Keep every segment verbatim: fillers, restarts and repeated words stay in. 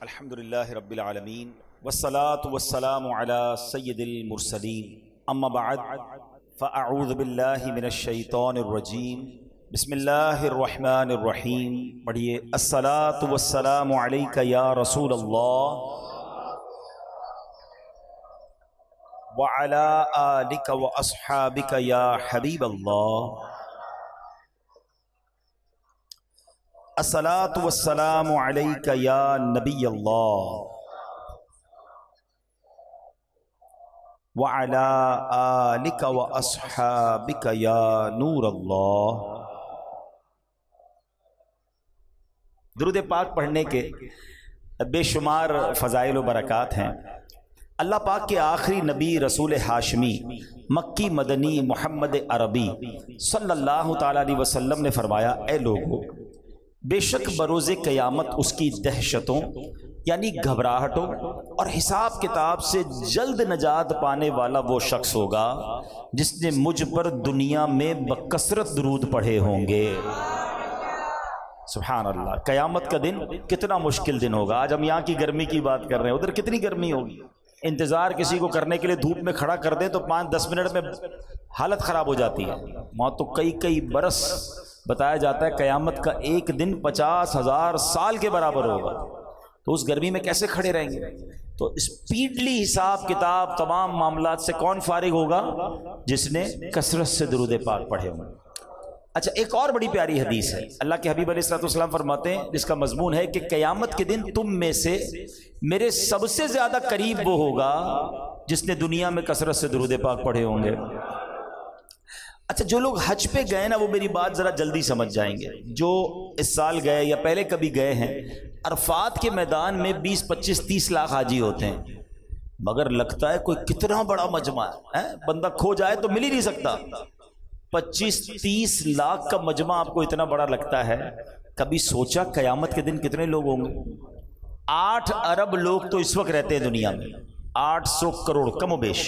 الحمد للہ رب العالمین والصلاة والسلام علی سید المرسلین اما بعد فاعوذ باللہ من الشیطان الرجیم بسم اللہ الرحمن الرحیم. پڑھیے الصلاة والسلام علیک یا رسول اللہ وعلی آلک واصحابک یا حبیب اللہ. الصلاۃ والسلام علیک یا نبی اللہ وعلی آلک واصحابک یا نور اللہ. درود پاک پڑھنے کے بے شمار فضائل و برکات ہیں. اللہ پاک کے آخری نبی رسول ہاشمی مکی مدنی محمد عربی صلی اللہ تعالیٰ علیہ وسلم نے فرمایا، اے لوگو، بے شک بروز قیامت اس کی دہشتوں یعنی گھبراہٹوں اور حساب کتاب سے جلد نجات پانے والا وہ شخص ہوگا جس نے مجھ پر دنیا میں بکثرت درود پڑھے ہوں گے. سبحان اللہ. قیامت کا دن کتنا مشکل دن ہوگا. آج ہم یہاں کی گرمی کی بات کر رہے ہیں، ادھر کتنی گرمی ہوگی. انتظار کسی کو کرنے کے لیے دھوپ میں کھڑا کر دیں تو پانچ دس منٹ میں حالت خراب ہو جاتی ہے. وہاں تو کئی کئی برس بتایا جاتا ہے. قیامت کا ایک دن پچاس ہزار سال کے برابر ہوگا. تو اس گرمی میں کیسے کھڑے رہیں گے؟ تو اسپیڈلی حساب کتاب تمام معاملات سے کون فارغ ہوگا؟ جس نے کثرت سے درود پاک پڑھے ہوں. اچھا، ایک اور بڑی پیاری حدیث ہے. اللہ کے حبیب علیہ الصلوۃ والسلام فرماتے ہیں، جس کا مضمون ہے کہ قیامت کے دن تم میں سے میرے سب سے زیادہ قریب وہ ہوگا جس نے دنیا میں کثرت سے درود پاک پڑھے ہوں گے. اچھا، جو لوگ حج پہ گئے نا وہ میری بات ذرا جلدی سمجھ جائیں گے. جو اس سال گئے یا پہلے کبھی گئے ہیں، عرفات کے میدان میں بیس پچیس تیس لاکھ حاجی ہوتے ہیں، مگر لگتا ہے کوئی کتنا بڑا مجمع ہے. بندہ کھو جائے تو مل ہی نہیں سکتا. پچیس تیس لاکھ کا مجمع آپ کو اتنا بڑا لگتا ہے. کبھی سوچا قیامت کے دن کتنے لوگ ہوں گے؟ آٹھ ارب لوگ تو اس وقت رہتے ہیں دنیا میں، آٹھ سو کروڑ کم و بیش.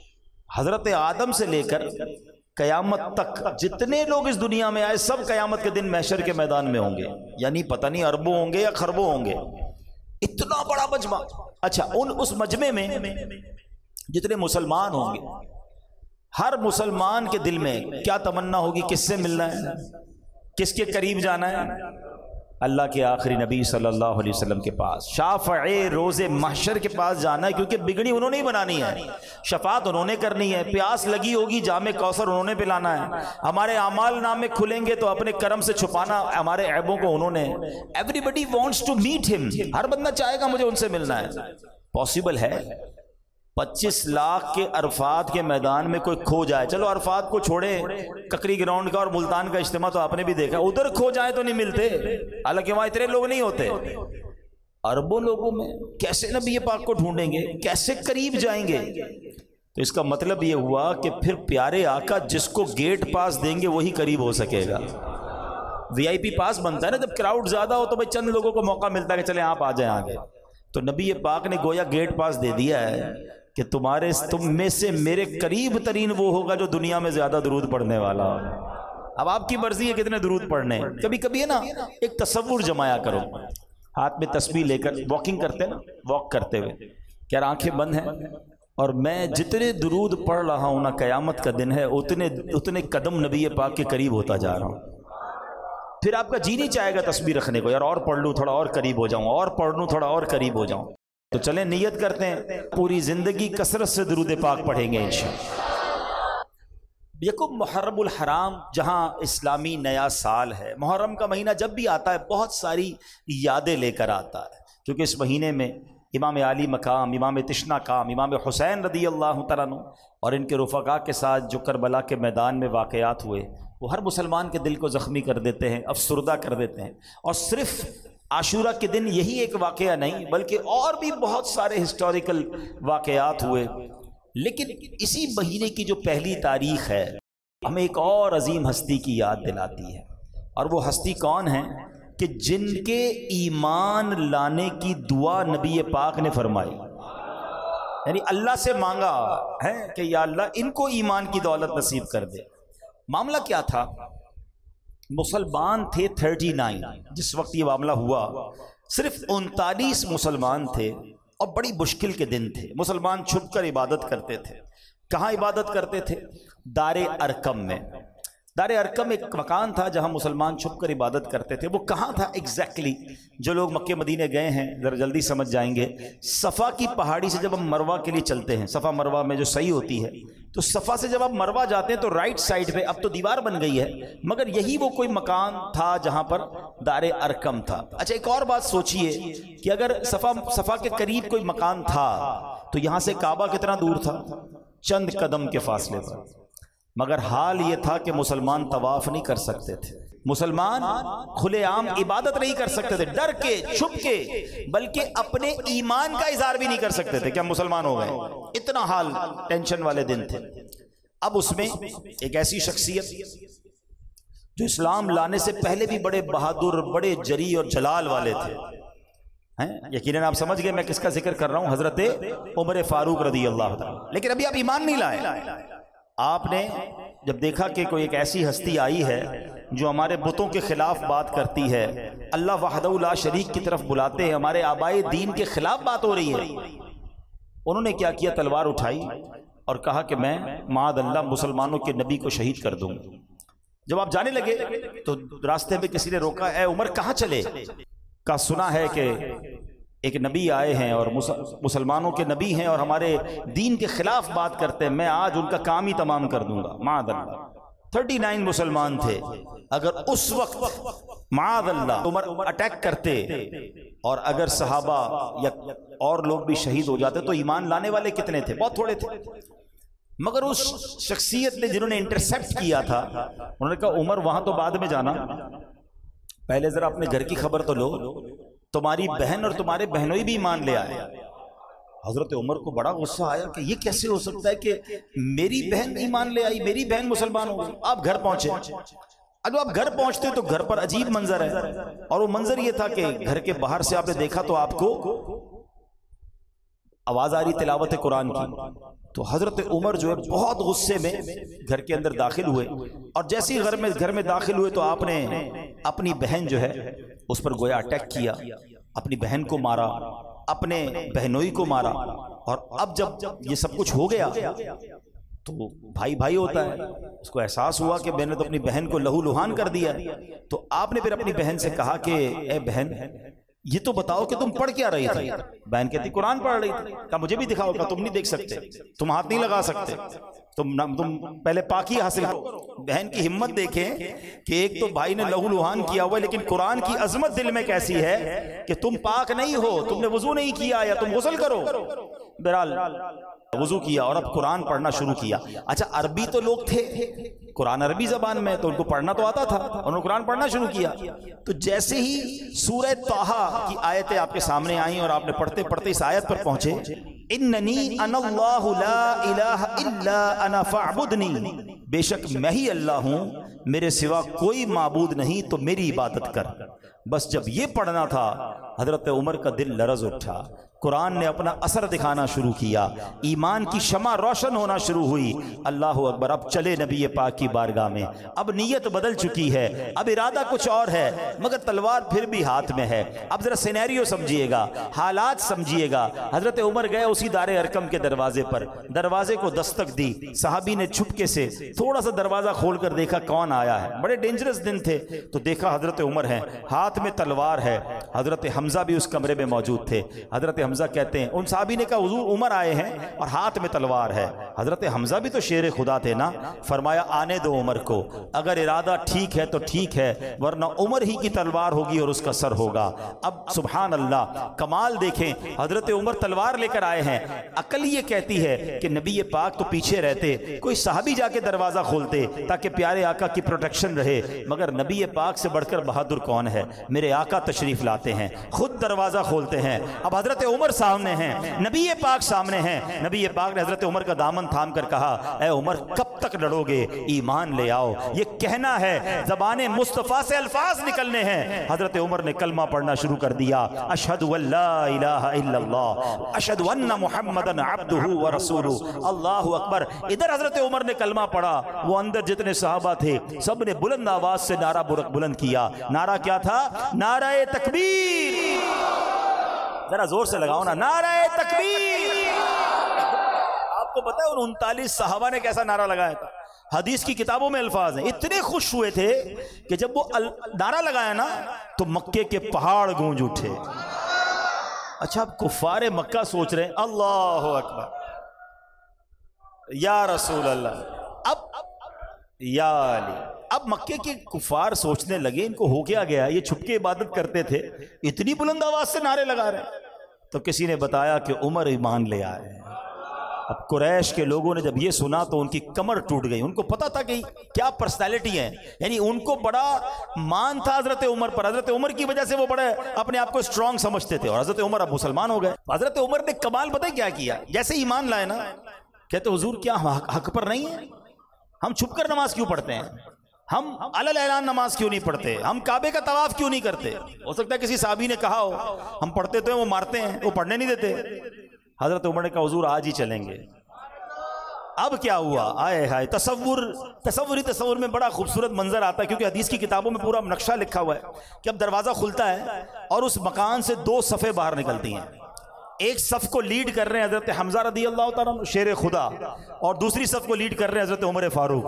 حضرت آدم سے لے کر قیامت تک جتنے لوگ اس دنیا میں آئے سب قیامت کے دن محشر کے میدان میں ہوں گے. یعنی پتہ نہیں اربوں ہوں گے یا خربوں ہوں گے. اتنا بڑا مجمع. اچھا، ان اس مجمع میں جتنے مسلمان ہوں گے، ہر مسلمان کے دل میں کیا تمنا ہوگی؟ کس سے ملنا ہے؟ کس کے قریب جانا ہے؟ اللہ کے آخری نبی صلی اللہ علیہ وسلم کے پاس، شافع روز محشر کے پاس جانا ہے. کیونکہ بگڑی انہوں نے ہی بنانی ہے، شفاعت انہوں نے کرنی ہے. پیاس لگی ہوگی، جام کوثر انہوں نے پلانا ہے. ہمارے اعمال نامے کھلیں گے تو اپنے کرم سے چھپانا ہمارے عیبوں کو انہوں نے. Everybody wants to meet him. ہر بندہ چاہے گا مجھے ان سے ملنا ہے. پاسبل ہے پچیس لاکھ کے عرفات کے میدان میں کوئی کھو جائے؟ چلو عرفات کو چھوڑے، ککری گراؤنڈ کا اور ملتان کا اجتماع تو آپ نے بھی دیکھا، ادھر کھو جائے تو نہیں ملتے. حالانکہ وہاں اتنے لوگ نہیں ہوتے. اربوں لوگوں میں کیسے نبی پاک کو ڈھونڈیں گے؟ کیسے قریب جائیں گے؟ تو اس کا مطلب یہ ہوا کہ پھر پیارے آقا جس کو گیٹ پاس دیں گے وہی قریب ہو سکے گا. وی آئی پی پاس بنتا ہے نا جب کراؤڈ زیادہ ہو تو بھائی چند لوگوں کو موقع ملتا ہے کہ چلیں آپ آ جائیں آگے. تو نبی پاک نے گویا گیٹ پاس دے دیا ہے کہ تمہارے تم میں سے میرے قریب ترین وہ ہوگا جو دنیا میں زیادہ درود پڑھنے والا. اب آپ کی مرضی ہے کتنے درود پڑھنے. کبھی کبھی ہے نا ایک تصور جمایا کرو. ہاتھ میں تسبیح لے کر واکنگ کرتے نا، واک کرتے ہوئے کہ یار آنکھیں بند ہیں اور میں جتنے درود پڑھ رہا ہوں نا، قیامت کا دن ہے اتنے اتنے قدم نبی پاک کے قریب ہوتا جا رہا ہوں. پھر آپ کا جی نہیں چاہے گا تسبیح رکھنے کو، یار اور پڑھ لوں تھوڑا اور قریب ہو جاؤں، اور پڑھ لوں تھوڑا اور قریب ہو جاؤں. تو چلیں نیت کرتے ہیں پوری زندگی کثرت سے درود پاک پڑھیں گے انشاءاللہ. یکم محرم الحرام جہاں اسلامی نیا سال ہے، محرم کا مہینہ جب بھی آتا ہے بہت ساری یادیں لے کر آتا ہے. کیونکہ اس مہینے میں امام علی مقام، امام تشنا کام، امام حسین رضی اللہ تعالیٰ عنہ اور ان کے رفقا کے ساتھ جو کربلا کے میدان میں واقعات ہوئے وہ ہر مسلمان کے دل کو زخمی کر دیتے ہیں، افسردہ کر دیتے ہیں. اور صرف عاشورہ کے دن یہی ایک واقعہ نہیں بلکہ اور بھی بہت سارے ہسٹوریکل واقعات ہوئے. لیکن اسی مہینے کی جو پہلی تاریخ ہے ہمیں ایک اور عظیم ہستی کی یاد دلاتی ہے. اور وہ ہستی کون ہے؟ کہ جن کے ایمان لانے کی دعا نبی پاک نے فرمائی. یعنی اللہ سے مانگا ہے کہ یا اللہ ان کو ایمان کی دولت نصیب کر دے. معاملہ کیا تھا؟ مسلمان تھے تھرٹی نائن جس وقت یہ معاملہ ہوا. صرف انتالیس مسلمان تھے اور بڑی مشکل کے دن تھے. مسلمان چھپ کر عبادت کرتے تھے. کہاں عبادت کرتے تھے؟ دار ارقم میں. دار ارقم ایک مکان تھا جہاں مسلمان چھپ کر عبادت کرتے تھے. وہ کہاں تھا ایگزیکٹلی؟ جو لوگ مکہ مدینے گئے ہیں ذرا جلدی سمجھ جائیں گے. صفا کی پہاڑی سے جب ہم مروہ کے لیے چلتے ہیں، صفا مروہ میں جو صحیح ہوتی ہے، تو صفا سے جب آپ مروہ جاتے ہیں تو رائٹ سائڈ پہ، اب تو دیوار بن گئی ہے، مگر یہی وہ کوئی مکان تھا جہاں پر دار ارقم تھا. اچھا ایک اور بات سوچئے کہ اگر صفا صفا کے قریب کوئی مکان تھا تو یہاں سے کعبہ کتنا دور تھا؟ چند قدم کے فاصلے پر. مگر حال یہ تھا کہ مسلمان طواف نہیں کر سکتے تھے، مسلمان کھلے عام عبادت نہیں کر سکتے تھے، ڈر کے چھپ کے، بلکہ اپنے ایمان کا اظہار بھی نہیں کر سکتے تھے کہ ہم مسلمان ہو گئے. اتنا حال ٹینشن والے دن تھے. اب اس میں ایک ایسی شخصیت جو اسلام لانے سے پہلے بھی بڑے بہادر، بڑے جری اور جلال والے تھے. یقیناً آپ سمجھ گئے میں کس کا ذکر کر رہا ہوں، حضرت عمر فاروق رضی اللہ تعالیٰ. لیکن ابھی آپ ایمان نہیں لائے. آپ نے جب دیکھا کہ کوئی ایک ایسی ہستی آئی ہے جو ہمارے بتوں کے خلاف بات کرتی ہے، اللہ وحدہ لا شریک کی طرف بلاتے ہیں، ہمارے آبائے دین کے خلاف بات ہو رہی ہے، انہوں نے کیا کیا؟ تلوار اٹھائی اور کہا کہ میں معاذ اللہ مسلمانوں کے نبی کو شہید کر دوں. جب آپ جانے لگے تو راستے میں کسی نے روکا، اے عمر کہاں چلے؟ کہا سنا ہے کہ ایک نبی آئے ہیں اور مسلمانوں کے نبی ہیں اور ہمارے دین کے خلاف بات کرتے ہیں، میں آج ان کا کام ہی تمام کر دوں گا. معاذ اللہ تھرٹی نائن مسلمان تھے. اگر اس وقت معاذ اللہ عمر اٹیک کرتے اور اگر صحابہ یا اور لوگ بھی شہید ہو جاتے تو ایمان لانے والے کتنے تھے؟ بہت تھوڑے تھے. مگر اس شخصیت نے جنہوں نے انٹرسیپٹ کیا تھا، انہوں نے کہا عمر وہاں تو بعد میں جانا، پہلے ذرا اپنے گھر کی خبر تو لو، تمہاری بہن اور تمہارے بہنوئی بھی ایمان لے آئے. حضرت عمر کو بڑا غصہ آیا کہ یہ کیسے ہو سکتا ہے کہ میری بہن ایمان لے آئی، میری بہن مسلمان ہو گئی. آپ گھر پہنچے. اگر آپ گھر پہنچتے تو گھر پر عجیب منظر ہے، اور وہ منظر یہ تھا کہ گھر کے باہر سے آپ نے دیکھا تو آپ کو آواز آ رہی تلاوت قرآن کی. تو حضرت عمر جو ہے بہت غصے میں گھر کے اندر داخل ہوئے، اور جیسے ہی گھر میں گھر میں داخل ہوئے تو آپ نے اپنی بہن جو ہے اس پر گویا اٹیک کیا، اپنی بہن کو مارا، اپنے بہنوئی کو مارا. اور اب جب یہ سب کچھ ہو گیا تو بھائی بھائی ہوتا ہے، اس کو احساس ہوا کہ میں نے تو اپنی بہن کو لہو لہان کر دیا. تو آپ نے پھر اپنی بہن سے کہا کہ اے بہن یہ تو بتاؤ کہ تم پڑھ کیا رہی تھی؟ بہن کہتی قرآن پڑھ رہی تھی. کہا مجھے بھی دکھاؤ. کہا تم نہیں دیکھ سکتے، تم ہاتھ نہیں لگا سکتے، تم تم پہلے پاکی حاصل کرو. بہن کی ہمت دیکھیں کہ ایک تو بھائی نے لہو لہان کیا ہوا، لیکن قرآن کی عظمت دل میں کیسی ہے کہ تم پاک نہیں ہو، تم نے وضو نہیں کیا، یا تم غسل کرو. بہرحال وضو کیا اور اب قرآن پڑھنا شروع کیا. اچھا عربی تو لوگ تھے، قرآن عربی زبان میں تو ان کو پڑھنا تو آتا تھا، انہوں نے قرآن پڑھنا شروع کیا. تو جیسے ہی سورہ طٰہٰ کی آیتیں آپ کے سامنے آئیں اور آپ نے پڑھتے پڑھتے اس آیت پر پہنچے، اننی انا اللہ لا الہ الا انا فاعبدنی، بے شک میں ہی اللہ ہوں، میرے سوا کوئی معبود نہیں تو میری عبادت کر. بس جب یہ پڑھنا تھا حضرت عمر کا دل لرز اٹھا. قرآن نے اپنا اثر دکھانا شروع کیا، ایمان کی شمع روشن ہونا شروع ہوئی. اللہ اکبر. اب چلے نبی پاک کی بارگاہ میں. اب نیت بدل چکی ہے، اب ارادہ کچھ اور ہے، مگر تلوار پھر بھی ہاتھ میں ہے. اب ذرا سینیریو سمجھیے گا، حالات سمجھیے گا. حضرت عمر گئے اسی دار ارقم کے دروازے پر، دروازے کو دستک دی. صحابی نے چھپکے سے تھوڑا سا دروازہ کھول کر دیکھا کون آیا ہے. بڑے ڈینجرس دن تھے. تو دیکھا حضرت عمر ہیں، ہاتھ میں تلوار ہے. حضرت حمزہ بھی اس کمرے میں موجود تھے. حضرت حمزہ کہتے ہیں ان صحابی نے کہا حضور عمر آئے ہیں اور ہاتھ میں تلوار ہے. حضرت حمزہ بھی تو شیر خدا تھے نا. فرمایا آنے دو عمر کو، اگر ارادہ ٹھیک ہے تو ٹھیک ہے، ورنہ عمر ہی کی تلوار ہوگی اور اس کا سر ہوگا. اب سبحان اللہ کمال دیکھیں، حضرت عمر تلوار لے کر آئے ہیں. عقل یہ کہتی ہے کہ نبی پاک تو پیچھے رہتے، کوئی صحابی جا کے دروازہ کھولتے تاکہ پیارے آقا کی پروٹیکشن رہے. مگر نبی پاک سے بڑھ کر بہادر کون ہے؟ میرے آقا تشریف لاتے ہیں، خود دروازہ کھولتے ہیں. اب حضرت عمر عمر سامنے ہیں، نبی پاک سامنے ہیں، نبی پاک نے حضرت عمر کا دامن تھام کر کہا اے عمر کب تک لڑو گے، ایمان لے آؤ، یہ کہنا ہے، زبان مصطفیٰ سے الفاظ نکلنے ہیں۔ حضرت عمر نے کلمہ پڑھنا شروع کر دیا، اشہد ان لا الہ الا اللہ اشہد ان محمدن عبدہ ورسولہ، اللہ اکبر۔ ادھر حضرت عمر نے کلمہ پڑھا، وہ اندر جتنے صحابہ تھے سب نے بلند آواز سے نعرہ بلند کیا۔ نعرہ کیا تھا؟ نعرہ تکبیر۔ ذرا زور سے لگاؤ نا، نعرہ تکبیر۔ آپ کو پتہ ہے ان انتالیس صحابہ نے کیسا نعرہ لگایا تھا؟ حدیث کی کتابوں میں الفاظ ہیں، اتنے خوش ہوئے تھے کہ جب وہ نعرہ لگایا نا تو مکے کے پہاڑ گونج اٹھے۔ اچھا اب کفار مکہ سوچ رہے ہیں اللہ اکبر یا رسول اللہ، اب یا علی۔ اب مکے کے کفار سوچنے لگے ان کو ہو کیا گیا، یہ چھپ کے عبادت کرتے تھے، اتنی بلند آواز سے نعرے لگا رہے ہیں۔ تو کسی نے بتایا کہ عمر ایمان لے آئے۔ اب قریش کے لوگوں نے جب یہ سنا تو ان کی کمر ٹوٹ گئی، ان کو پتا تھا کہ کیا پرسنالٹی ہے، یعنی ان کو بڑا مان تھا حضرت عمر پر، حضرت عمر کی وجہ سے وہ بڑے اپنے آپ کو اسٹرانگ سمجھتے تھے، اور حضرت عمر اب مسلمان ہو گئے۔ حضرت عمر نے کمال پتہ ہے کیا کیا؟ جیسے ایمان لائے نا، کہتے حضور کیا حق پر نہیں ہے؟ ہم چھپ کر نماز کیوں پڑھتے ہیں؟ ہم علل اعلان نماز کیوں نہیں پڑھتے؟ ہم کعبے کا طواف کیوں نہیں کرتے؟ ہو سکتا ہے کسی صحابی نے کہا ہو ہم پڑھتے تو ہیں، وہ مارتے ہیں، وہ پڑھنے نہیں دیتے۔ حضرت عمر نے کہا حضور آج ہی چلیں گے۔ اب کیا ہوا؟ آئے ہائے، تصور تصوری تصور میں بڑا خوبصورت منظر آتا ہے، کیونکہ حدیث کی کتابوں میں پورا نقشہ لکھا ہوا ہے کہ اب دروازہ کھلتا ہے اور اس مکان سے دو صفیں باہر نکلتی ہیں۔ ایک صف کو لیڈ کر رہے ہیں حضرت حمزہ رضی اللہ تعالیٰ عنہ شیر خدا، اور دوسری صف کو لیڈ کر رہے ہیں حضرت عمر فاروق۔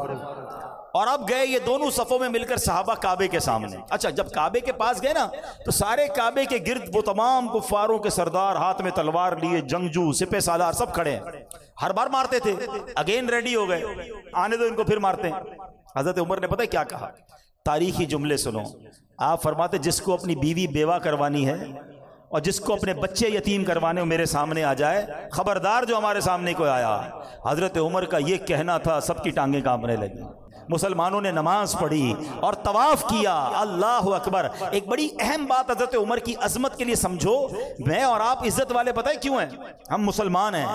اور اب گئے یہ دونوں صفوں میں مل کر صحابہ کعبے کے سامنے۔ اچھا جب کعبے کے پاس گئے نا تو سارے کعبے کے گرد وہ تمام کفاروں کے سردار ہاتھ میں تلوار لیے، جنگجو، سپہ سالار سب کھڑے ہیں، ہر بار مارتے تھے، اگین ریڈی ہو گئے، آنے دو ان کو پھر مارتے ہیں۔ حضرت عمر نے پتہ کیا کہا؟ تاریخی جملے سنو، آپ فرماتے جس کو اپنی بیوی بیوہ کروانی ہے اور جس کو اپنے بچے یتیم کروانے میرے سامنے آ جائے، خبردار جو ہمارے سامنے کوئی آیا۔ حضرت عمر کا یہ کہنا تھا، سب کی ٹانگیں کانپنے لگی۔ مسلمانوں نے نماز پڑھی اور طواف کیا، اللہ اکبر۔ ایک بڑی اہم بات حضرت عمر کی عظمت کے لیے سمجھو، میں اور آپ عزت والے پتہ ہے کیوں ہیں؟ ہم مسلمان ہیں،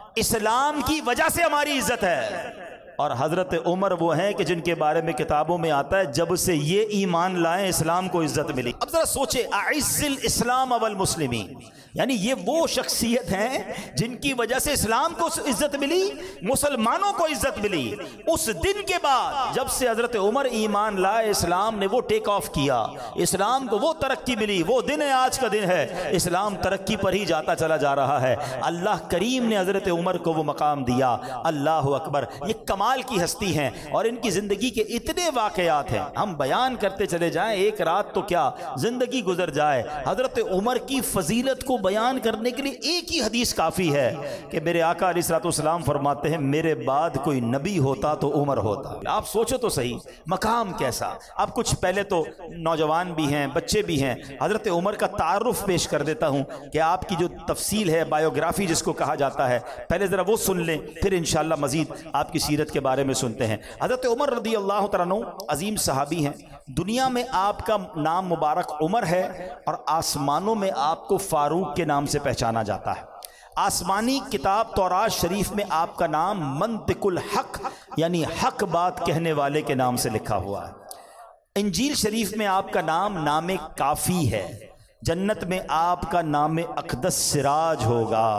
اسلام کی وجہ سے ہماری عزت ہے، اور حضرت عمر وہ ہیں کہ جن کے بارے میں کتابوں میں آتا ہے جب سے یہ ایمان لائیں اسلام کو عزت ملی۔ اب ذرا سوچے، اعز الاسلام والمسلمین، یعنی یہ وہ شخصیت ہیں جن کی وجہ سے اسلام کو عزت ملی، مسلمانوں کو عزت ملی۔ اس دن کے بعد جب سے حضرت عمر ایمان لائے، اسلام نے وہ ٹیک آف کیا، اسلام کو وہ ترقی ملی، وہ دن ہے آج کا دن ہے، اسلام ترقی پر ہی جاتا چلا جا رہا ہے۔ اللہ کریم نے حضرت عمر کو وہ مقام دیا، اللہ اکبر۔ یہ کمال کی ہستی ہیں اور ان کی زندگی کے اتنے واقعات ہیں، ہم بیان کرتے چلے جائیں، ایک رات تو کیا زندگی گزر جائے۔ حضرت عمر کی فضیلت کو بیان کرنے کے لیے ایک ہی حدیث کافی ہے کہ میرے آقا علیہ الصلوۃ والسلام فرماتے ہیں میرے بعد کوئی نبی ہوتا تو عمر ہوتا۔ آپ سوچو تو صحیح مقام کیسا۔ اب کچھ پہلے تو نوجوان بھی ہیں، بچے بھی ہیں، حضرت عمر کا تعارف پیش کر دیتا ہوں کہ آپ کی جو تفصیل ہے، بایوگرافی جس کو کہا جاتا ہے، پہلے ذرا وہ سن لیں، پھر انشاءاللہ مزید آپ کی سیرت کے بارے میں سنتے ہیں۔ حضرت عمر رضی اللہ تعالیٰ عنہ عظیم صحابی ہیں، دنیا میں آپ کا نام مبارک عمر ہے اور آسمانوں میں آپ کو فاروق کے نام سے پہچانا جاتا ہے۔ آسمانی کتاب تورات شریف میں آپ کا نام منطق الحق یعنی حق بات کہنے والے کے نام سے لکھا ہوا ہے۔ انجیل شریف میں آپ کا نام نام کافی ہے۔ جنت میں آپ کا نام اقدس سراج ہوگا،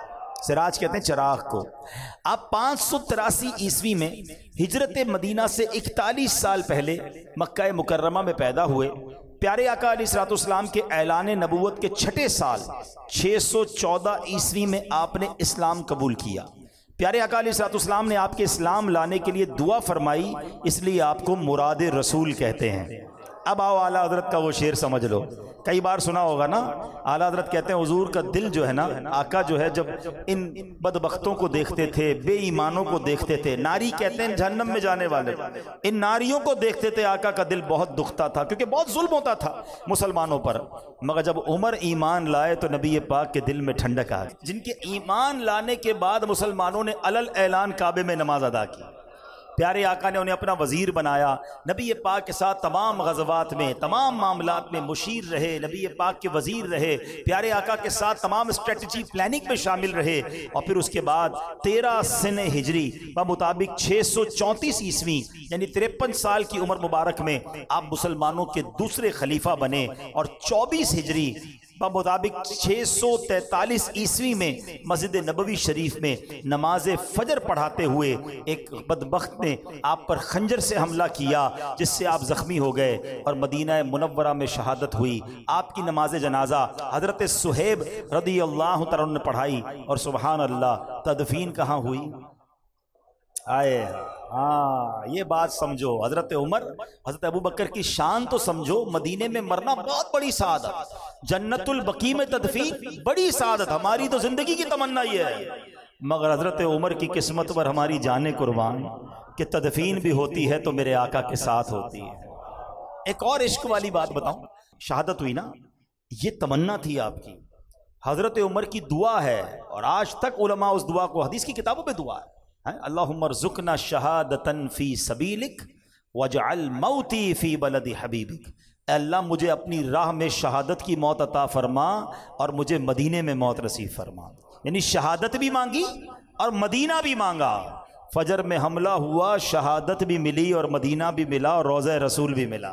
سراج کہتے ہیں چراغ کو۔ آپ پانچ سو تراسی عیسوی میں ہجرت مدینہ سے اکتالیس سال پہلے مکہ مکرمہ میں پیدا ہوئے۔ پیارے آقا علیہ الصلوۃ والسلام کے اعلان نبوت کے چھٹے سال چھ سو چودہ عیسوی میں آپ نے اسلام قبول کیا۔ پیارے آقا علیہ الصلوۃ والسلام نے آپ کے اسلام لانے کے لیے دعا فرمائی، اس لیے آپ کو مراد رسول کہتے ہیں۔ اب آؤ اعلیٰ حضرت کا وہ شعر سمجھ لو، کئی بار سنا ہوگا نا۔ اعلیٰ حضرت کہتے ہیں حضور کا دل جو ہے نا، آقا جو ہے جب ان بدبختوں کو دیکھتے تھے، بے ایمانوں کو دیکھتے تھے، ناری کہتے ہیں جہنم میں جانے والے، ان ناریوں کو دیکھتے تھے، آقا کا دل بہت دکھتا تھا کیونکہ بہت ظلم ہوتا تھا مسلمانوں پر۔ مگر جب عمر ایمان لائے تو نبی پاک کے دل میں ٹھنڈک آ گئی۔ جن کے ایمان لانے کے بعد مسلمانوں نے علل اعلان کعبے میں نماز ادا کی۔ پیارے آقا نے انہیں اپنا وزیر بنایا، نبی پاک کے ساتھ تمام غزوات میں تمام معاملات میں مشیر رہے، نبی پاک کے وزیر رہے، پیارے آقا کے ساتھ تمام اسٹریٹجی پلاننگ میں شامل رہے، اور پھر اس کے بعد تیرہ سن ہجری بمطابق چھ سو چونتیس عیسوی یعنی تریپن سال کی عمر مبارک میں آپ مسلمانوں کے دوسرے خلیفہ بنے، اور چوبیس ہجری بمطابق چھ سو تینتالیس عیسوی میں مسجد نبوی شریف میں نماز فجر پڑھاتے ہوئے ایک بدبخت نے آپ پر خنجر سے حملہ کیا، جس سے آپ زخمی ہو گئے اور مدینہ منورہ میں شہادت ہوئی۔ آپ کی نماز جنازہ حضرت صہیب رضی اللہ تعالیٰ عنہ نے پڑھائی، اور سبحان اللہ تدفین کہاں ہوئی؟ آئے ہاں یہ بات سمجھو، حضرت عمر حضرت ابو بکر کی شان تو سمجھو، مدینے میں مرنا بہت بڑی سعادت، جنت البقیع میں تدفین بڑی سعادت، ہماری تو زندگی کی تمنا یہ ہے، مگر حضرت عمر کی قسمت پر ہماری جانیں قربان کہ تدفین بھی ہوتی ہے تو میرے آقا کے ساتھ ہوتی ہے۔ ایک اور عشق والی بات بتاؤں، شہادت ہوئی نا، یہ تمنا تھی آپ کی، حضرت عمر کی دعا ہے، اور آج تک علماء اس دعا کو حدیث کی کتابوں پہ دعا ہے، اللہم ارزقنا شہادتا فی سبیلک واجعل موتی فی بلد حبیبک، اے اللہ مجھے اپنی راہ میں شہادت کی موت عطا فرما اور مجھے مدینے میں موت نصیب فرما، یعنی شہادت بھی مانگی اور مدینہ بھی مانگا، فجر میں حملہ ہوا، شہادت بھی ملی اور مدینہ بھی ملا اور روضہ رسول بھی ملا۔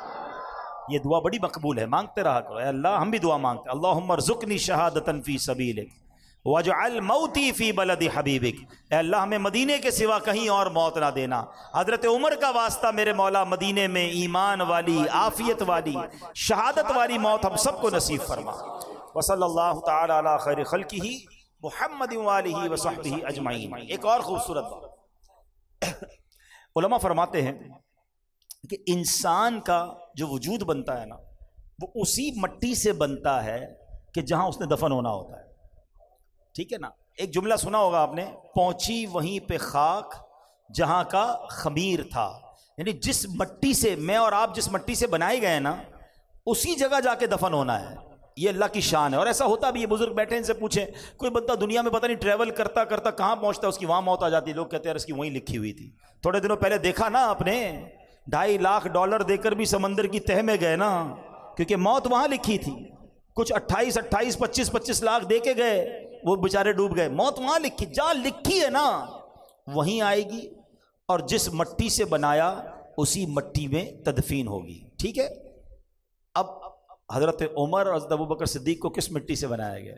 یہ دعا بڑی مقبول ہے، مانگتے رہا کرو، اے اللہ ہم بھی دعا مانگتے ہیں، اللہم ارزقنی شہادتا فی سبیلک وَاجْعَلْ مَوْتِي فِي بَلَدِ حَبِيبِكَ، اے اللہ ہمیں مدینے کے سوا کہیں اور موت نہ دینا۔ حضرت عمر کا واسطہ میرے مولا مدینے میں ایمان والی، عافیت والی، شہادت والی موت ہم سب کو نصیب فرما۔ وصلی اللہ تعالی علی خیر خلقہ محمد وآلہ وصحبہ اجمعین۔ ایک اور خوبصورت بات، علماء فرماتے ہیں کہ انسان کا جو وجود بنتا ہے نا، وہ اسی مٹی سے بنتا ہے کہ جہاں اس نے دفن ہونا ہوتا ہے، ٹھیک ہے نا؟ ایک جملہ سنا ہوگا آپ نے، پہنچی وہیں پہ خاک جہاں کا خمیر تھا، یعنی جس مٹی سے میں اور آپ جس مٹی سے بنائے گئے نا، اسی جگہ جا کے دفن ہونا ہے۔ یہ اللہ کی شان ہے، اور ایسا ہوتا بھی، یہ بزرگ بیٹھے ان سے پوچھیں، کوئی بندہ دنیا میں پتہ نہیں ٹریول کرتا کرتا کہاں پہنچتا ہے، اس کی وہاں موت آ جاتی ہے، لوگ کہتے ہیں اس کی وہیں لکھی ہوئی تھی۔ تھوڑے دنوں پہلے دیکھا نا آپ نے، ڈھائی لاکھ ڈالر دے کر بھی سمندر کی تہ میں گئے نا، کیونکہ موت وہاں لکھی تھی۔ کچھ اٹھائیس اٹھائیس پچیس پچیس لاکھ دے کے گئے، وہ بیچارے ڈوب گئے۔ موت وہاں لکھی، جہاں لکھی ہے نا وہیں آئے گی، اور جس مٹی سے بنایا اسی مٹی میں تدفین ہوگی، ٹھیک ہے؟ اب حضرت عمر اور حضرت ابوبکر صدیق کو کس مٹی سے بنایا گیا؟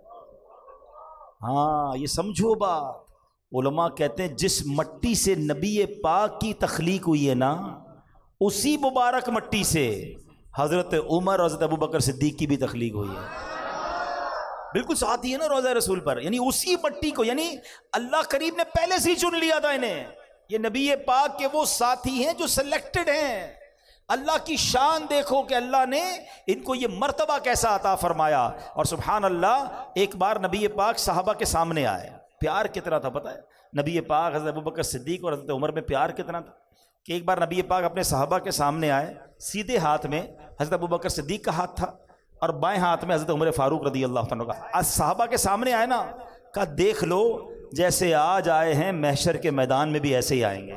ہاں یہ سمجھو بات، علماء کہتے ہیں جس مٹی سے نبی پاک کی تخلیق ہوئی ہے نا، اسی مبارک مٹی سے حضرت عمر اور حضرت ابوبکر صدیق کی بھی تخلیق ہوئی ہے۔ بالکل ساتھی ہے نا روضہ رسول پر، یعنی اسی مٹی کو، یعنی اللہ کریم نے پہلے سے ہی چن لیا تھا انہیں، یہ نبی پاک کے وہ ساتھی ہیں جو سلیکٹڈ ہیں۔ اللہ کی شان دیکھو کہ اللہ نے ان کو یہ مرتبہ کیسا عطا فرمایا۔ اور سبحان اللہ، ایک بار نبی پاک صحابہ کے سامنے آئے، پیار کتنا تھا پتہ ہے نبی پاک حضرت ابوبکر صدیق اور حضرت عمر میں پیار کتنا تھا کہ ایک بار نبی پاک اپنے صحابہ کے سامنے آئے، سیدھے ہاتھ میں حضرت ابوبکر صدیق کا ہاتھ تھا اور بائیں ہاتھ میں حضرت عمر فاروق رضی اللہ عنہ کا۔ آج صحابہ کے سامنے آئے نا، کہا دیکھ لو جیسے آج آئے ہیں محشر کے میدان میں بھی ایسے ہی آئیں گے۔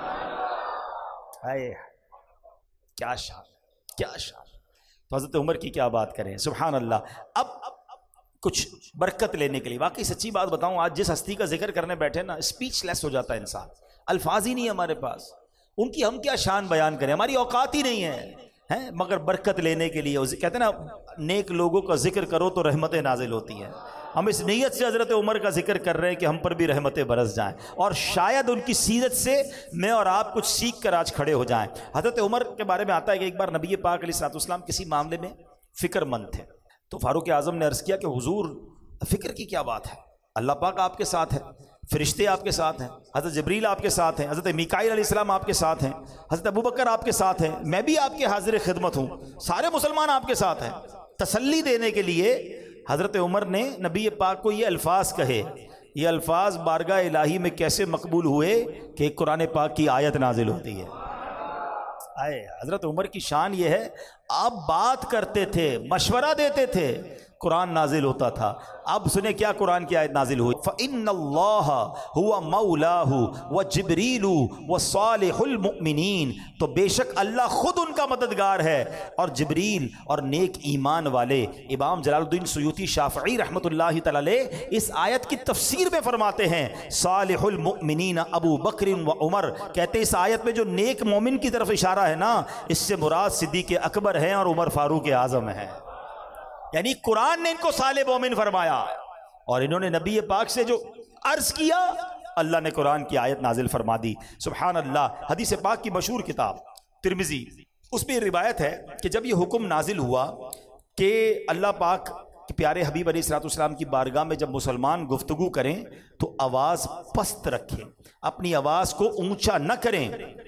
آئے کیا شان، کیا شان۔ تو حضرت عمر کی کیا بات کریں، سبحان اللہ۔ اب کچھ برکت لینے کے لیے، واقعی سچی بات بتاؤں، آج جس ہستی کا ذکر کرنے بیٹھے نا، اسپیچ لیس ہو جاتا ہے انسان، الفاظ ہی نہیں ہے ہمارے پاس، ان کی ہم کیا شان بیان کریں، ہماری اوقات ہی نہیں ہے ہیں، مگر برکت لینے کے لیے کہتے ہیں نا، نیک لوگوں کا ذکر کرو تو رحمتیں نازل ہوتی ہیں۔ ہم اس نیت سے حضرت عمر کا ذکر کر رہے ہیں کہ ہم پر بھی رحمتیں برس جائیں، اور شاید ان کی سیرت سے میں اور آپ کچھ سیکھ کر آج کھڑے ہو جائیں۔ حضرت عمر کے بارے میں آتا ہے کہ ایک بار نبی پاک علیہ الصلوۃ والسلام کسی معاملے میں فکر مند تھے، تو فاروق اعظم نے عرض کیا کہ حضور فکر کی کیا بات ہے، اللہ پاک آپ کے ساتھ ہے، فرشتے آپ کے ساتھ ہیں، حضرت جبریل آپ کے ساتھ ہیں، حضرت میکائیل علیہ السلام آپ کے ساتھ ہیں، حضرت ابوبکر آپ کے ساتھ ہیں، میں بھی آپ کے حاضر خدمت ہوں، سارے مسلمان آپ کے ساتھ ہیں۔ تسلی دینے کے لیے حضرت عمر نے نبی پاک کو یہ الفاظ کہے، یہ الفاظ بارگاہ الہی میں کیسے مقبول ہوئے کہ ایک قرآن پاک کی آیت نازل ہوتی ہے۔ آئے حضرت عمر کی شان یہ ہے، آپ بات کرتے تھے، مشورہ دیتے تھے، قرآن نازل ہوتا تھا۔ اب سنیں کیا قرآن کی آیت نازل ہوئی، فَإِنَّ اللَّهَ هُوَ مَوْلَاهُ وَجِبْرِيلُ وَصَالِحُ الْمُؤْمِنِينَ، تو بے شک اللہ خود ان کا مددگار ہے، اور جبریل اور نیک ایمان والے۔ امام جلال الدین سیوطی شافعی رحمۃ اللہ تعالی علیہ اس آیت کی تفسیر میں فرماتے ہیں صالح المؤمنین ابو بکر و عمر، کہتے ہیں اس آیت میں جو نیک مومن کی طرف اشارہ ہے نا، اس سے مراد صدیق اکبر ہیں اور عمر فاروق اعظم ہیں۔ یعنی قرآن نے ان کو صالح مومن فرمایا، اور انہوں نے نبی پاک سے جو عرض کیا، اللہ نے قرآن کی آیت نازل فرما دی۔ سبحان اللہ۔ حدیث پاک کی مشہور کتاب ترمذی، اس میں روایت ہے کہ جب یہ حکم نازل ہوا کہ اللہ پاک کہ پیارے حبیب علیہ الصلوۃ والسلام کی بارگاہ میں جب مسلمان گفتگو کریں تو آواز پست رکھیں، اپنی آواز کو اونچا نہ کریں،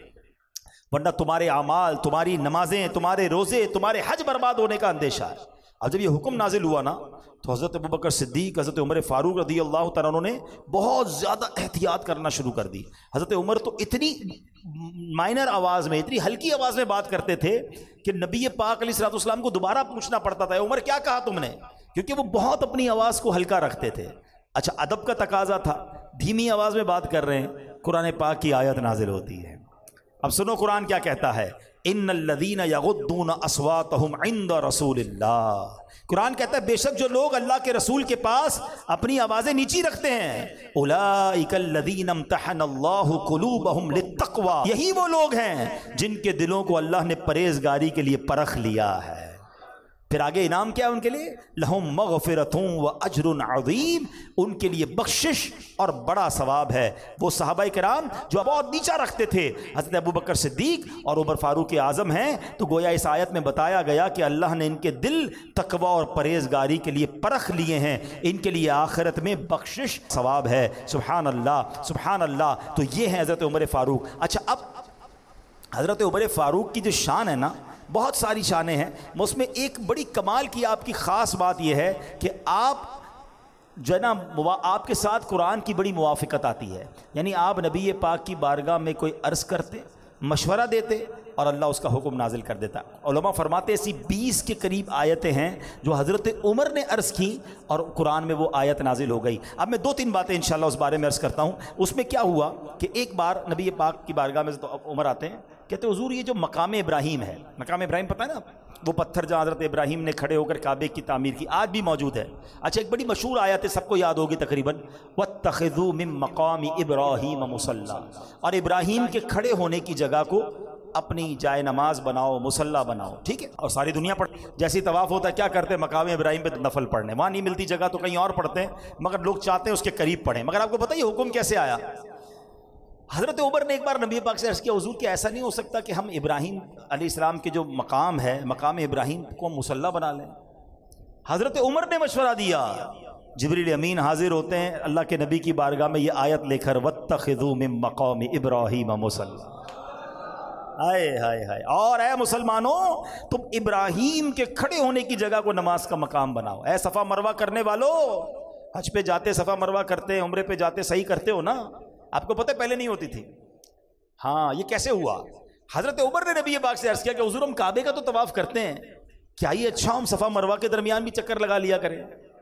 ورنہ تمہارے اعمال، تمہاری نمازیں، تمہارے روزے، تمہارے حج برباد ہونے کا اندیشہ ہے۔ اب جب یہ حکم نازل ہوا نا تو حضرت ابوبکر صدیق، حضرت عمر فاروق رضی اللہ تعالیٰ عنہ نے بہت زیادہ احتیاط کرنا شروع کر دی۔ حضرت عمر تو اتنی مائنر آواز میں، اتنی ہلکی آواز میں بات کرتے تھے کہ نبی پاک علیہ الصلوۃ والسلام کو دوبارہ پوچھنا پڑتا تھا، عمر کیا کہا تم نے، کیونکہ وہ بہت اپنی آواز کو ہلکا رکھتے تھے۔ اچھا، ادب کا تقاضا تھا، دھیمی آواز میں بات کر رہے ہیں، قرآن پاک کی آیت نازل ہوتی ہے۔ اب سنو قرآن کیا کہتا ہے، ان الذین یغضون اصواتهم عند رسول اللہ۔ قرآن کہتا ہے بے شک جو لوگ اللہ کے رسول کے پاس اپنی آوازیں نیچی رکھتے ہیں، اولئک الذین امتحن اللہ قلوبہم للتقوی، یہی وہ لوگ ہیں جن کے دلوں کو اللہ نے پرہیزگاری کے لیے پرکھ لیا ہے۔ پھر آگے انعام کیا ان کے لیے، لہم مغفرۃ و اجر عظیم، ان کے لیے بخشش اور بڑا ثواب ہے۔ وہ صحابہ کرام جو بہت نیچا رکھتے تھے، حضرت ابوبکر صدیق اور عمر فاروق اعظم ہیں، تو گویا اس آیت میں بتایا گیا کہ اللہ نے ان کے دل تقوی اور پرہیزگاری کے لیے پرکھ لیے ہیں، ان کے لیے آخرت میں بخشش ثواب ہے۔ سبحان اللہ، سبحان اللہ۔ تو یہ ہیں حضرت عمر فاروق۔ اچھا، اب حضرت عمر فاروق کی جو شان ہے نا، بہت ساری شانیں ہیں، اس میں ایک بڑی کمال کی آپ کی خاص بات یہ ہے کہ آپ جو ہے نا، آپ کے ساتھ قرآن کی بڑی موافقت آتی ہے۔ یعنی آپ نبی پاک کی بارگاہ میں کوئی عرض کرتے، مشورہ دیتے، اور اللہ اس کا حکم نازل کر دیتا۔ علماء فرماتے ایسی بیس کے قریب آیتیں ہیں جو حضرت عمر نے عرض کی اور قرآن میں وہ آیت نازل ہو گئی۔ اب میں دو تین باتیں انشاءاللہ اس بارے میں عرض کرتا ہوں۔ اس میں کیا ہوا کہ ایک بار نبی پاک کی بارگاہ میں تو عمر آتے ہیں، کہتے حضور یہ جو مقام ابراہیم ہے، مقام ابراہیم پتہ ہے نا، وہ پتھر جہاں حضرت ابراہیم نے کھڑے ہو کر کعبے کی تعمیر کی، آج بھی موجود ہے۔ اچھا، ایک بڑی مشہور آیت ہے، سب کو یاد ہوگی تقریباً، وَاتَّخِذُوا مِن مَّقَامِ إِبْرَاهِيمَ مُصَلًّى، اور ابراہیم کے کھڑے ہونے کی جگہ کو اپنی جائے نماز بناؤ، مصلی بناؤ، ٹھیک ہے۔ اور ساری دنیا پڑھ، جیسے طواف ہوتا ہے کیا کرتے ہیں، مقام ابراہیم پہ نفل پڑھنے، وہاں نہیں ملتی جگہ تو کہیں اور پڑھتے ہیں، مگر لوگ چاہتے ہیں اس کے قریب پڑھیں۔ مگر آپ کو پتہ ہے یہ حکم کیسے آیا؟ حضرت عمر نے ایک بار نبی پاک سے عرض کیا، حضور کہ ایسا نہیں ہو سکتا کہ ہم ابراہیم علیہ السلام کے جو مقام ہے، مقام ابراہیم کو ہم مصلی بنا لیں؟ حضرت عمر نے مشورہ دیا، جبریل امین حاضر ہوتے ہیں اللہ کے نبی کی بارگاہ میں یہ آیت لے کر، وَاتَّخِذُوا مِن مَّقَامِ إِبْرَاهِيمَ مُصَلًّى۔ ہائے ہائے ہائے، اور اے مسلمانوں، تم ابراہیم کے کھڑے ہونے کی جگہ کو نماز کا مقام بناؤ۔ اے صفا مروہ کرنے والو، حج پہ جاتے صفا مروہ کرتے، عمرے پہ جاتے صحیح کرتے ہو نا؟ آپ کو پتہ پہلے نہیں ہوتی تھی۔ ہاں، یہ کیسے ہوا؟ حضرت عمر نے نبی پاک سے عرض کیا کہ حضور ہم کعبے کا تو طواف کرتے ہیں، کیا یہ اچھا ہم صفا مروہ کے درمیان بھی چکر لگا لیا کریں؟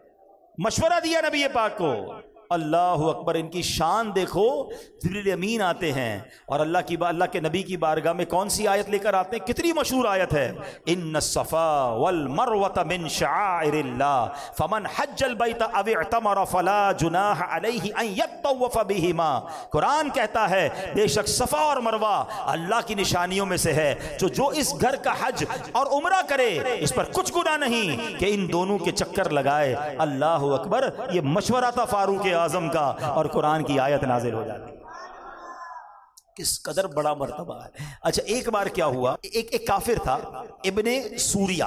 مشورہ دیا نبی پاک کو۔ اللہ اکبر، ان کی شان دیکھو، جبریل امین آتے ہیں اور اللہ کی با اللہ کے نبی کی بارگاہ میں کون سی آیت لے کر آتے ہیں؟ کتنی مشہور آیت ہے، ان الصفا والمروۃ من شعائر اللہ فمن حج البیت او اعتمر فلا جناح علیہ ان یطوف بہما۔ قرآن کہتا ہے بے شک صفا اور مروہ اللہ کی نشانیوں میں سے ہے، جو جو اس گھر کا حج اور عمرہ کرے اس پر کچھ گناہ نہیں کہ ان دونوں کے چکر لگائے۔ اللہ اکبر، یہ مشورہ تھا فاروق اعظم کا، اور قرآن کی آیت نازل ہو جاتی۔ کس قدر بڑا مرتبہ ہے۔ اچھا، ایک بار کیا ہوا، ایک ایک کافر تھا ابن سوریا،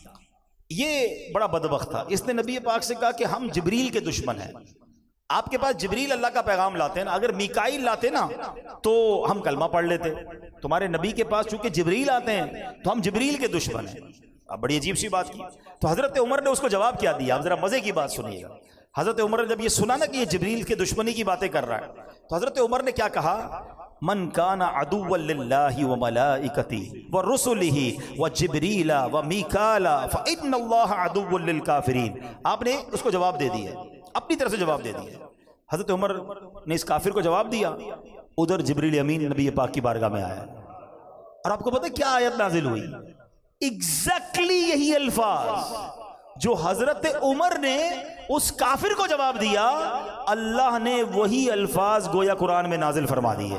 یہ بڑا بدبخت تھا، اس نے نبی پاک سے کہا کہ ہم جبریل کے دشمن ہیں، آپ کے پاس جبریل اللہ کا پیغام لاتے ہیں نا، اگر میکائیل لاتے نا تو ہم کلمہ پڑھ لیتے، تمہارے نبی کے پاس چونکہ جبریل آتے ہیں تو ہم جبریل کے دشمن ہیں۔ اب بڑی عجیب سی بات کی، تو حضرت عمر نے اس کو جواب کیا دیا، اب ذرا مزے کی بات سنیے گا۔ حضرت عمر نے جب یہ سنا نا کہ یہ جبریل کے دشمنی کی باتیں کر رہا ہے، تو حضرت عمر نے کیا کہا من کان عدوا للہ وملائکتہ ورسلہ وجبریل ومیکال فإن اللہ عدو للکافرین. آپ نے اس کو جواب دے دیا ہے، اپنی طرف سے جواب دے دیا. حضرت عمر نے اس کافر کو جواب دیا. ادھر جبریل امین نبی پاک کی بارگاہ میں آیا اور آپ کو پتہ ہے کیا آیت نازل ہوئی؟ ایگزیکٹلی یہی الفاظ جو حضرت عمر نے اس کافر کو جواب دیا، اللہ نے وہی الفاظ گویا قرآن میں نازل فرما دیے.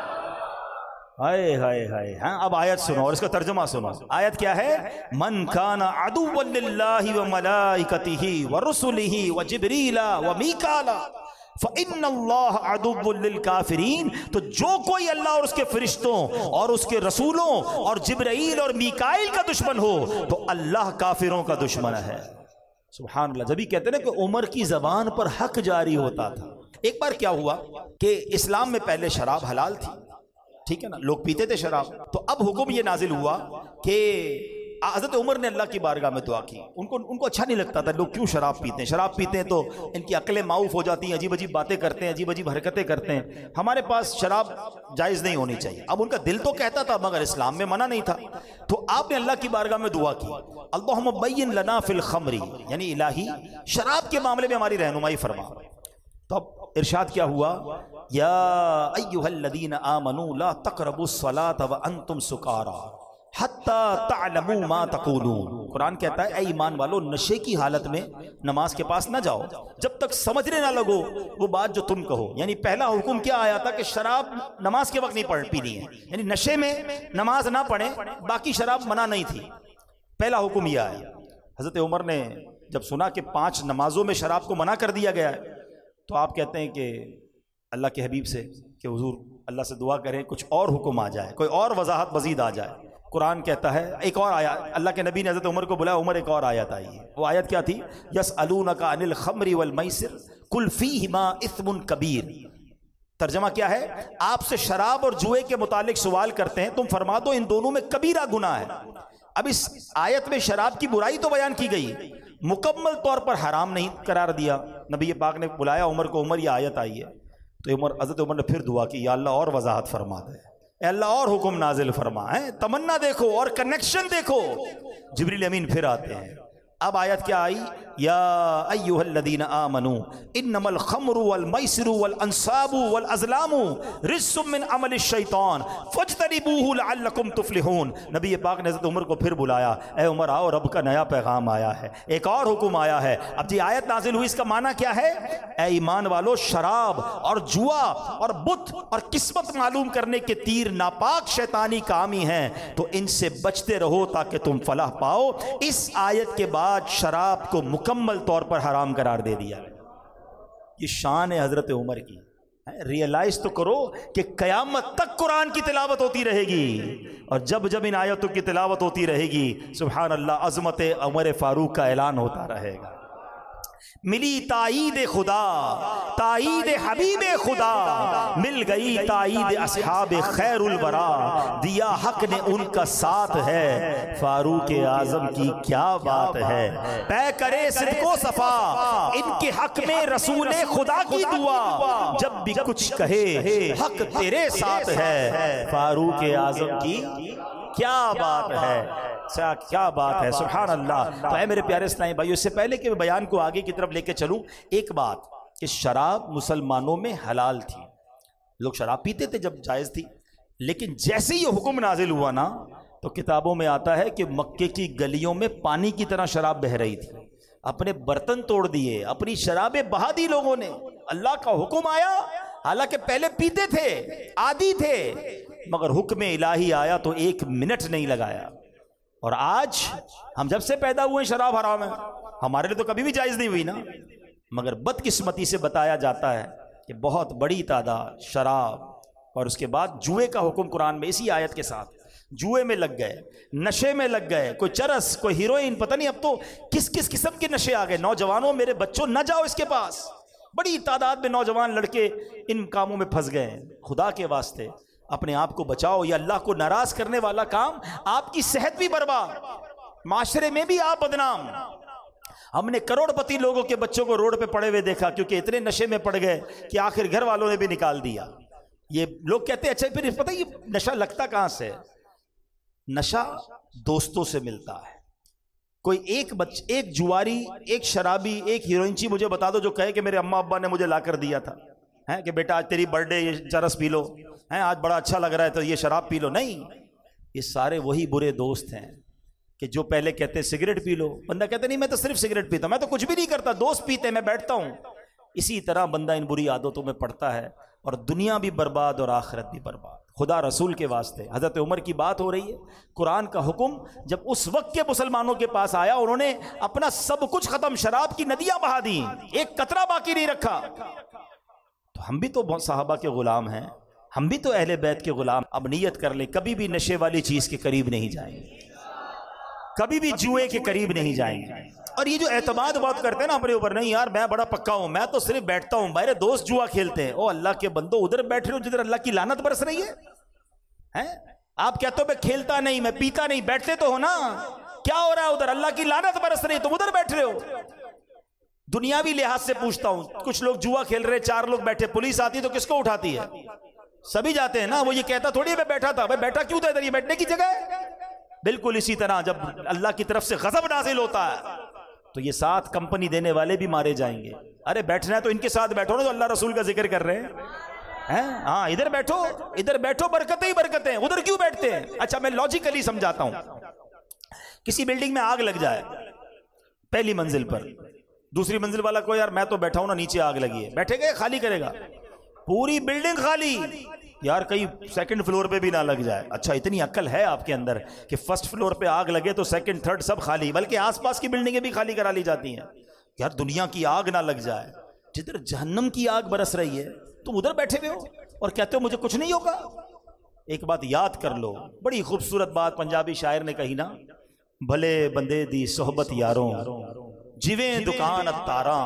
ہائے ہائے ہائے. ہاں اب آیت سنو اور اس کا ترجمہ سنو. آیت کیا ہے؟ من کان عدوا للہ وملائکتہ ورسلہ وجبریل ومیکال فإن اللہ عدو للکافرین. تو جو کوئی اللہ اور اس کے فرشتوں اور اس کے رسولوں اور جبرائیل اور میکائیل کا دشمن ہو تو اللہ کافروں کا دشمن ہے. سبحان اللہ. جبھی کہتے ہیں نا کہ عمر کی زبان پر حق جاری ہوتا تھا. ایک بار کیا ہوا کہ اسلام میں پہلے شراب حلال تھی، ٹھیک ہے نا، لوگ پیتے تھے شراب. تو اب حکم یہ نازل ہوا کہ حضرت عمر نے اللہ کی بارگاہ میں دعا کی. ان کو ان کو اچھا نہیں لگتا تھا لوگ کیوں شراب پیتے ہیں. شراب پیتے ہیں تو ان کی عقلیں معاف ہو جاتی ہیں، عجیب عجیب باتیں کرتے ہیں، عجیب عجیب حرکتیں کرتے ہیں. ہمارے پاس شراب جائز نہیں ہونی چاہیے. اب ان کا دل تو کہتا تھا مگر اسلام میں منع نہیں تھا. تو آپ نے اللہ کی بارگاہ میں دعا کی، اللہم بین لنا فی الخمر، یعنی الہی شراب کے معاملے میں ہماری رہنمائی فرما. تو اب ارشاد کیا ہوا؟ یا ایھا الذین آمنوا لا تقربوا الصلاۃ وانتم سکارا حتی تعلموا ما تقولون. قرآن کہتا ہے اے ایمان والو نشے کی حالت میں نماز کے پاس نہ جاؤ جب تک سمجھنے نہ لگو وہ بات جو تم کہو. یعنی پہلا حکم کیا آیا تھا کہ شراب نماز کے وقت نہیں پڑھ پینی ہے، یعنی نشے میں نماز نہ پڑھیں، باقی شراب منع نہیں تھی. پہلا حکم یہ آیا. حضرت عمر نے جب سنا کہ پانچ نمازوں میں شراب کو منع کر دیا گیا ہے تو آپ کہتے ہیں کہ اللہ کے حبیب سے کہ حضور اللہ سے دعا کریں کچھ اور حکم آ جائے، کوئی اور وضاحت مزید آ جائے. قرآن کہتا ہے ایک اور آیت، اللہ کے نبی نے حضرت عمر کو بلایا، عمر ایک اور آیت آئی ہے. وہ آیت کیا تھی؟ یسألونک عن الخمر والمیسر قل فیہما اثم کبیر. ترجمہ کیا ہے؟ آپ سے شراب اور جوئے کے متعلق سوال کرتے ہیں، تم فرما دو ان دونوں میں کبیرہ گناہ ہے. اب اس آیت میں شراب کی برائی تو بیان کی گئی، مکمل طور پر حرام نہیں قرار دیا. نبی پاک نے بلایا عمر کو، عمر یہ آیت آئی ہے. تو عمر حضرت عمر نے پھر دعا کی، یا اللہ اور وضاحت فرما دے، اے اللہ اور حکم نازل فرما. ہے تمنا دیکھو اور کنیکشن دیکھو. جبریل امین پھر آتے ہیں. اب آیت کیا آئی؟ یا ایھا الذین آمنوا انما الخمر والمیسر والانصاب والازلام رجس من عمل الشیطان فاجتنبوہ لعلکم تفلحون. نبی پاک نے حضرت عمر کو پھر بلایا، اے عمر آؤ رب کا نیا پیغام آیا ہے، ایک اور حکم آیا ہے. اب جی آیت نازل ہوئی، اس کا معنی کیا ہے؟ اے ایمان والو شراب اور جوا اور بت اور قسمت معلوم کرنے کے تیر ناپاک شیطانی کام ہی ہیں، تو ان سے بچتے رہو تاکہ تم فلاح پاؤ. اس آیت کے بعد شراب کو مکمل طور پر حرام قرار دے دیا. یہ شان ہے حضرت عمر کی. ریئلائز تو کرو کہ قیامت تک قرآن کی تلاوت ہوتی رہے گی، اور جب جب ان آیتوں کی تلاوت ہوتی رہے گی سبحان اللہ عظمت عمر فاروق کا اعلان ہوتا رہے گا. ملی تائید خدا، تائید حبیب خدا، مل گئی تائید اصحاب خیر الورا، دیا حق نے ان کا ساتھ ہے، فاروق اعظم کی کیا بات ہے. پے کرے صدق و صفا ان کے حق میں رسول خدا کی دعا، جب بھی کچھ کہے حق تیرے ساتھ ہے، فاروق اعظم کی کیا بات ہے، کیا بات ہے. سبحان اللہ. تو اے میرے پیارے اسلامی بھائیو، اس سے پہلے کہ میں بیان کو آگے کی طرف لے کے چلوں، ایک بات کہ شراب مسلمانوں میں حلال تھی، لوگ شراب پیتے تھے جب جائز تھی. لیکن جیسے یہ حکم نازل ہوا نا تو کتابوں میں آتا ہے کہ مکے کی گلیوں میں پانی کی طرح شراب بہہ رہی تھی. اپنے برتن توڑ دیے، اپنی شرابیں بہا دی لوگوں نے. اللہ کا حکم آیا، حالانکہ پہلے پیتے تھے، عادی تھے، مگر حکم الہی آیا تو ایک منٹ نہیں لگایا. اور آج ہم جب سے پیدا ہوئے شراب حرام ہے، ہمارے لیے تو کبھی بھی جائز نہیں ہوئی نا، مگر بدقسمتی سے بتایا جاتا ہے کہ بہت بڑی تعداد شراب اور اس کے بعد جوئے کا حکم قرآن میں اسی آیت کے ساتھ جوئے میں لگ گئے، نشے میں لگ گئے. کوئی چرس، کوئی ہیروئن، پتہ نہیں اب تو کس کس قسم کے نشے آ گئے. نوجوانوں، میرے بچوں نہ جاؤ اس کے پاس. بڑی تعداد میں نوجوان لڑکے ان کاموں میں پھنس گئے ہیں. خدا کے واسطے اپنے آپ کو بچاؤ. یہ اللہ کو ناراض کرنے والا کام، آپ کی صحت بھی برباد، معاشرے میں بھی آپ بدنام. ہم نے کروڑ پتی لوگوں کے بچوں کو روڈ پہ پڑے ہوئے دیکھا کیونکہ اتنے نشے میں پڑ گئے کہ آخر گھر والوں نے بھی نکال دیا. یہ لوگ کہتے ہیں اچھا پھر پتہ یہ نشہ لگتا کہاں سے؟ نشہ دوستوں سے ملتا ہے. کوئی ایک بچ ایک جواری، ایک شرابی، ایک ہیروئنچی مجھے بتا دو جو کہے کہ میرے اماں ابا نے مجھے لا کر دیا تھا ہے کہ بیٹا آج تیری برتھ ڈے یہ چرس پی لو، ہیں آج بڑا اچھا لگ رہا ہے تو یہ شراب پی لو. نہیں، یہ سارے وہی برے دوست ہیں کہ جو پہلے کہتے ہیں سگریٹ پی لو، بندہ کہتا نہیں میں تو صرف سگریٹ پیتا ہوں، میں تو کچھ بھی نہیں کرتا، دوست پیتے ہیں میں بیٹھتا ہوں. اسی طرح بندہ ان بری عادتوں میں پڑتا ہے اور دنیا بھی برباد اور آخرت بھی برباد. خدا رسول کے واسطے حضرت عمر کی بات ہو رہی ہے، قرآن کا حکم جب اس وقت کے مسلمانوں کے پاس آیا انہوں نے اپنا سب کچھ ختم، شراب کی ندیاں بہا دیں، ایک قطرہ باقی نہیں رکھا. تو ہم بھی تو صحابہ کے غلام ہیں، ہم بھی تو اہل بیت کے غلام. اب نیت کر لیں کبھی بھی نشے والی چیز کے قریب نہیں جائیں گے، کبھی بھی جوئے کے قریب نہیں جائیں گے. اور یہ جو اعتماد بات کرتے ہیں نا اپنے اوپر، نہیں یار میں بڑا پکا ہوں، میں تو صرف بیٹھتا ہوں، میرے دوست جوا کھیلتے ہیں. او اللہ کے بندو، ادھر بیٹھ رہے ہو جدھر اللہ کی لعنت برس رہی ہے. آپ کہتے ہو میں کھیلتا نہیں، میں پیتا نہیں، بیٹھتے تو ہو نا، کیا ہو رہا ہے ادھر؟ اللہ کی لعنت برس رہی ہے، تم ادھر بیٹھ رہے ہو. دنیاوی لحاظ سے پوچھتا ہوں، کچھ لوگ جوا کھیل رہے، چار لوگ بیٹھے، پولیس آتی ہے تو کس کو اٹھاتی ہے؟ سبھی جاتے ہیں نا. وہ یہ کہتا تھوڑی میں بیٹھا تھا، میں بیٹھا کیوں تھا ادھر؟ یہ بیٹھنے کی جگہ ہے. بالکل اسی طرح جب اللہ کی طرف سے غضب نازل ہوتا ہے تو یہ ساتھ کمپنی دینے والے بھی مارے جائیں گے. ارے بیٹھنا ہے تو ان کے ساتھ بیٹھو نا جو اللہ رسول کا ذکر کر رہے ہیں. ہاں ادھر بیٹھو، ادھر بیٹھو، برکتیں ہی برکتیں، ادھر کیوں بیٹھتے ہیں؟ اچھا میں لاجیکلی سمجھاتا ہوں. کسی بلڈنگ میں آگ لگ جائے پہلی منزل پر، دوسری منزل والا کو یار میں تو بیٹھا ہوں نا نیچے آگ لگی ہے، بیٹھے گا خالی کرے گا؟ پوری بلڈنگ خالی. یار کہیں سیکنڈ فلور پہ بھی نہ لگ جائے. اچھا اتنی عقل ہے آپ کے اندر کہ فرسٹ فلور پہ آگ لگے تو سیکنڈ تھرڈ سب خالی، بلکہ آس پاس کی بلڈنگیں بھی خالی کرا لی جاتی ہیں. یار دنیا کی آگ نہ لگ جائے، جدھر جہنم کی آگ برس رہی ہے تم ادھر بیٹھے ہوئے ہو اور کہتے ہو مجھے کچھ نہیں ہوگا. ایک بات یاد کر لو، بڑی خوبصورت بات پنجابی شاعر نے کہی نا، بھلے بندے دی صحبت یاروں جویں دکان اتاراں،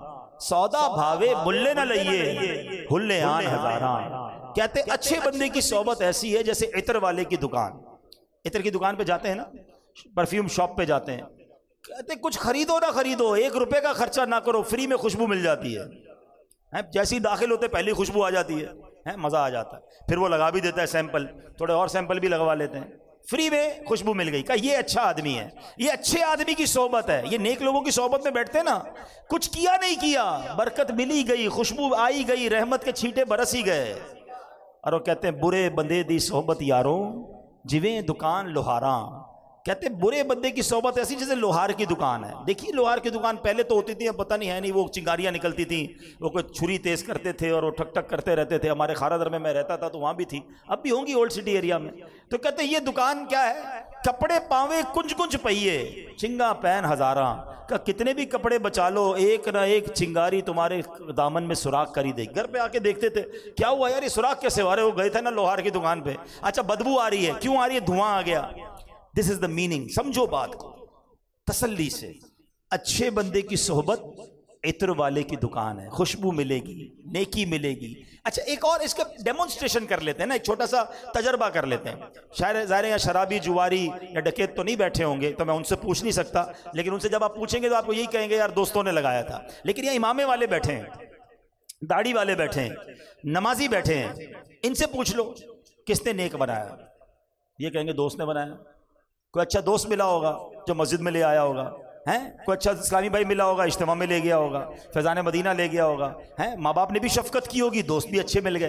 سودا بھاوے ملے نہ لئیے ہلے آن ہزاراں. کہتے اچھے بندے کی صحبت ایسی ہے جیسے عطر والے کی دکان. عطر کی دکان پہ جاتے ہیں نا، پرفیوم شاپ پہ جاتے ہیں، کہتے کچھ خریدو نہ خریدو، ایک روپے کا خرچہ نہ کرو، فری میں خوشبو مل جاتی ہے. جیسے ہی داخل ہوتے پہلی خوشبو آ جاتی ہے، مزہ آ جاتا ہے. پھر وہ لگا بھی دیتا ہے سیمپل، تھوڑے اور سیمپل بھی لگوا لیتے ہیں، فری میں خوشبو مل گئی. کہا یہ اچھا آدمی ہے، یہ اچھے آدمی کی صحبت ہے. یہ نیک لوگوں کی صحبت میں بیٹھتے نا، کچھ کیا نہیں کیا، برکت ملی گئی، خوشبو آئی گئی، رحمت کے چھینٹے برس ہی گئے. اور وہ کہتے ہیں برے بندے دی صحبت یاروں جویں دکان لوہاراں. کہتے ہیں برے بندے کی صحبت ایسی جیسے لوہار کی دکان ہے. دیکھیے لوہار کی دکان پہلے تو ہوتی تھی، اب پتہ نہیں ہے نہیں، وہ چنگاریاں نکلتی تھیں، وہ کوئی چھری تیز کرتے تھے اور وہ ٹھک ٹھک کرتے رہتے تھے. ہمارے خارا در میں میں رہتا تھا تو وہاں بھی تھی، اب بھی ہوں گی اولڈ سٹی ایریا میں. تو کہتے ہیں یہ دکان کیا ہے، کپڑے پاوے کنج کنج پہیے چنگا پین ہزاراں. کہ کتنے بھی کپڑے بچا لو، ایک نہ ایک چنگاری تمہارے دامن میں سوراخ کر ہی دے گی. گھر پہ آ کے دیکھتے تھے کیا ہوا یار یہ سوراخ کیسے ہو رہے ہو؟ گئے تھے نا لوہار کی دکان پہ. اچھا بدبو آ رہی ہے، کیوں آ رہی ہے؟ دھواں آ گیا. This is the meaning. سمجھو بات کو تسلی سے. اچھے بندے کی صحبت عطر والے کی دکان ہے، خوشبو ملے گی، نیکی ملے گی. اچھا ایک اور اس کا ڈیمونسٹریشن کر لیتے ہیں نا، ایک چھوٹا سا تجربہ کر لیتے ہیں. شاید ظاہر ہے شرابی جواری یا ڈکیت تو نہیں بیٹھے ہوں گے تو میں ان سے پوچھ نہیں سکتا، لیکن ان سے جب آپ پوچھیں گے تو آپ کو یہی کہیں گے یار دوستوں نے لگایا تھا. لیکن یہ امامے والے بیٹھے ہیں، داڑھی والے بیٹھے ہیں، نمازی بیٹھے ہیں، ان سے پوچھ لو کس نے نیک بنایا؟ یہ کہیں گے دوست نے بنایا. کوئی اچھا دوست ملا ہوگا جو مسجد میں لے آیا ہوگا، ہیں کوئی اچھا اسلامی بھائی ملا ہوگا اجتماع میں لے گیا ہوگا، فیضان مدینہ لے گیا ہوگا، ہیں ماں باپ نے بھی شفقت کی ہوگی، دوست بھی اچھے مل گئے.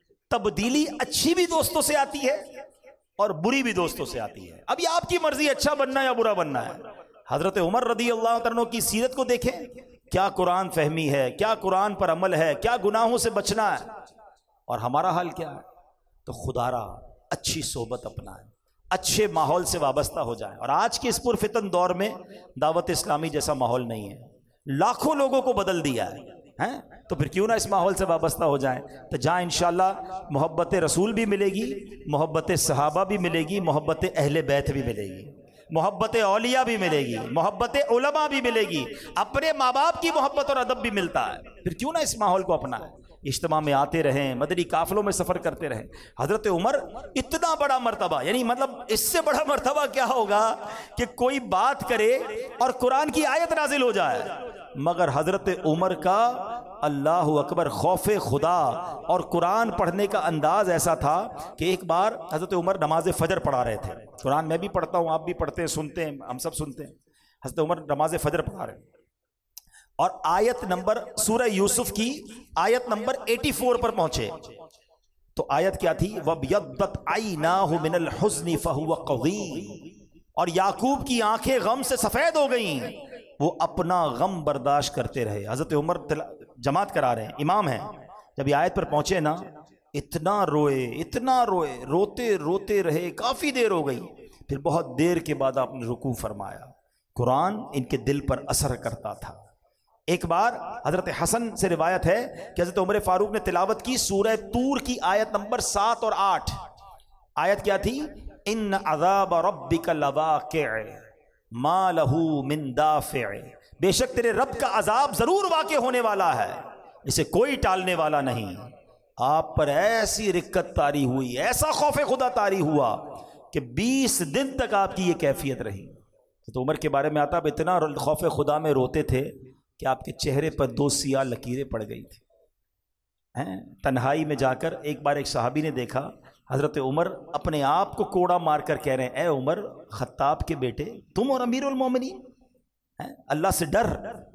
تبدیلی اچھی بھی دوستوں سے آتی ہے اور بری بھی دوستوں سے آتی ہے. اب یہ آپ کی مرضی اچھا بننا یا برا بننا ہے. حضرت عمر رضی اللہ عنہ کی سیرت کو دیکھیں، کیا قرآن فہمی ہے، کیا قرآن پر عمل ہے، کیا گناہوں سے بچنا ہے. اور ہمارا حال کیا ہے؟ تو خدا را اچھی صحبت اپنائیں، اچھے ماحول سے وابستہ ہو جائیں. اور آج کے اس پرفتن دور میں دعوت اسلامی جیسا ماحول نہیں ہے، لاکھوں لوگوں کو بدل دیا ہے، تو پھر کیوں نہ اس ماحول سے وابستہ ہو جائیں. تو جہاں انشاءاللہ محبت رسول بھی ملے گی، محبت صحابہ بھی ملے گی، محبت اہل بیت بھی ملے گی، محبت اولیاء بھی ملے گی، محبت علماء بھی ملے گی، اپنے ماں باپ کی محبت اور ادب بھی ملتا ہے. پھر کیوں نہ اس ماحول کو اپنائیں، اجتماع میں آتے رہیں، مدنی قافلوں میں سفر کرتے رہیں. حضرت عمر اتنا بڑا مرتبہ، یعنی مطلب اس سے بڑا مرتبہ کیا ہوگا کہ کوئی بات کرے اور قرآن کی آیت نازل ہو جائے، مگر حضرت عمر کا اللہ اکبر، خوف خدا اور قرآن پڑھنے کا انداز ایسا تھا کہ ایک بار حضرت عمر نماز فجر پڑھا رہے تھے. قرآن میں بھی پڑھتا ہوں، آپ بھی پڑھتے ہیں، سنتے ہیں، ہم سب سنتے ہیں. حضرت عمر نماز فجر پڑھا رہے ہیں اور آیت نمبر سورہ یوسف کی آیت نمبر چوراسی پر پہنچے. تو آیت کیا تھی؟ وَبْيَضَّتْ عَيْنَاهُ مِنَ الْحُزْنِ فَهُوَ قَضِيمٌ، اور یعقوب کی آنکھیں غم سے سفید ہو گئیں، وہ اپنا غم برداشت کرتے رہے. حضرت عمر جماعت کرا رہے ہیں، امام ہیں. جب یہ آیت پر پہنچے نا، اتنا روئے اتنا روئے روتے روتے رہے، کافی دیر ہو گئی. پھر بہت دیر کے بعد آپ نے رکوع فرمایا. قرآن ان کے دل پر اثر کرتا تھا. ایک بار حضرت حسن سے روایت ہے کہ حضرت عمر فاروق نے تلاوت کی سورہ طور کی آیت نمبر سات اور آٹھ. آیت کیا تھی؟ ان عذاب ربک لواقع ما لہ من دافع، بے شک تیرے رب کا عذاب ضرور واقع ہونے والا ہے، اسے کوئی ٹالنے والا نہیں. آپ پر ایسی رکت طاری ہوئی، ایسا خوف خدا طاری ہوا کہ بیس دن تک آپ کی یہ کیفیت رہی. تو عمر کے بارے میں آتا، اب اتنا خوف خدا میں روتے تھے کہ آپ کے چہرے پر دو سیاہ لکیریں پڑ گئی تھی. تنہائی میں جا کر ایک بار ایک صحابی نے دیکھا حضرت عمر اپنے آپ کو کوڑا مار کر کہہ رہے ہیں، اے عمر خطاب کے بیٹے، تم اور امیر المومنین، اللہ سے ڈر.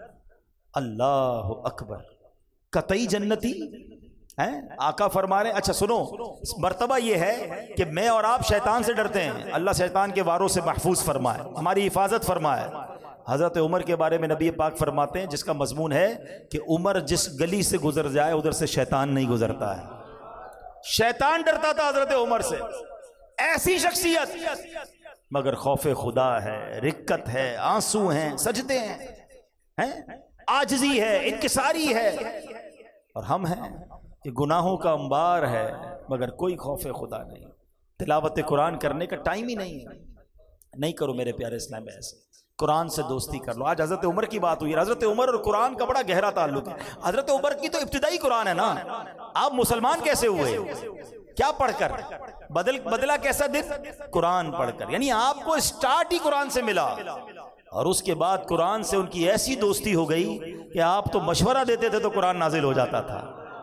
اللہ اکبر، قطعی جنتی ہیں. آقا فرما رہے ہیں اچھا سنو، مرتبہ یہ ہے کہ میں اور آپ شیطان سے ڈرتے ہیں، اللہ شیطان کے واروں سے محفوظ فرمائے، ہماری حفاظت فرمائے. حضرت عمر کے بارے میں نبی پاک فرماتے ہیں جس کا مضمون ہے کہ عمر جس گلی سے گزر جائے ادھر سے شیطان نہیں گزرتا ہے. شیطان ڈرتا تھا حضرت عمر سے، ایسی شخصیت، مگر خوف خدا ہے، رکت ہے، آنسو ہیں، سجدے ہیں، عاجزی ہے، انکساری ہے. اور ہم ہیں کہ گناہوں کا انبار ہے مگر کوئی خوف خدا نہیں. تلاوت قرآن کرنے کا ٹائم ہی نہیں ہے. نہیں کرو میرے پیارے اسلام میں ایسے، قرآن سے دوستی کر لو. آج حضرت عمر کی بات ہوئی ہے، حضرت عمر اور قرآن کا بڑا گہرا تعلق ہے. حضرت عمر کی تو ابتدائی قرآن ہے نا. آپ مسلمان کیسے ہوئے؟ کیا پڑھ کر؟ بدل بدلا کیسا دن؟ قرآن پڑھ کر. یعنی آپ کو اسٹارٹ ہی قرآن سے ملا، اور اس کے بعد قرآن سے ان کی ایسی دوستی ہو گئی کہ آپ تو مشورہ دیتے تھے تو قرآن نازل ہو جاتا تھا،